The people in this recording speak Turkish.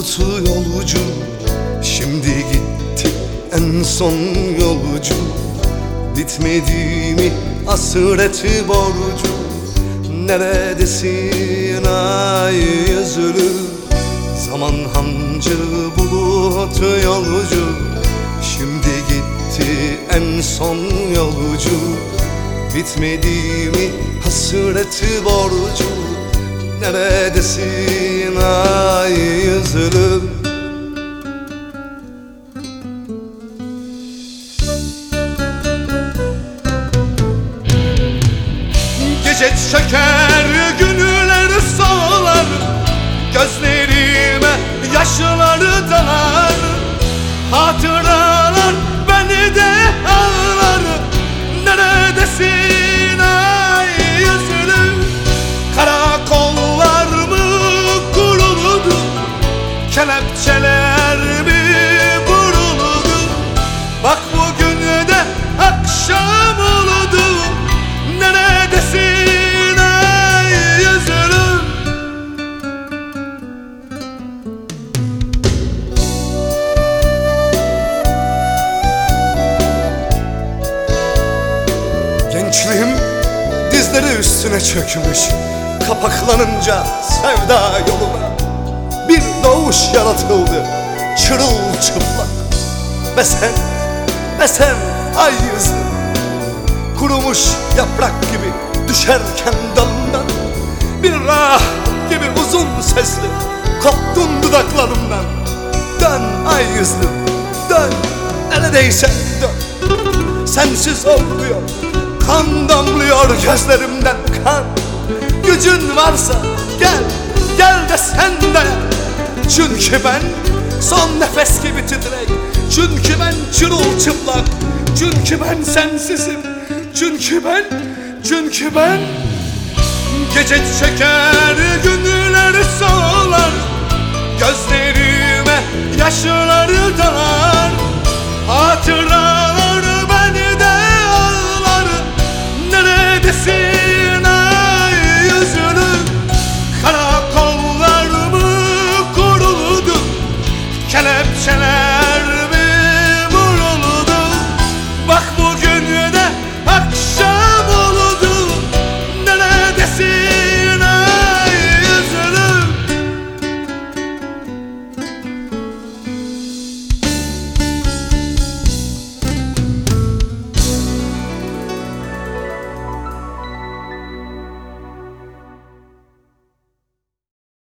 bulutu yolcu, şimdi gitti en son yolcu. Bitmedi mi hasreti borcu? Neredesin ay yüzlü? Zaman hancı bulut yolcu, şimdi gitti en son yolcu. Bitmedi mi hasreti borcu? Neredesin ay yüzlüm? Gece çeker, günler solar, gözlerime yaşları dalar. Hatıralar beni de ağlar. Neredesin ay yüzlüm? Karakollar mı kuruldu? Kelepçeler mi vuruldu? Bak bugün de akşam oldu. Neredesin ay yüzlüm? Gençliğim dizleri üstüne çökmüş, kapaklanınca sevda yoluna bir doğuş yaratıldı çırılçıplak. Ve sen ay yüzlüm, kurumuş yaprak gibi düşerken dalından, bir rah gibi uzun sesli koptun dudaklarımdan. Dön ay yüzlüm, dön, neredeysen dön. Sensiz olmuyor, kan damlıyor gözlerimden kan. Gücün varsa gel, gel de sen dayan. Çünkü ben son nefes gibi titrek, çünkü ben çırılçıplak, çünkü ben sensizim, çünkü ben gece çeker, günler solar, gözlerime yaşlar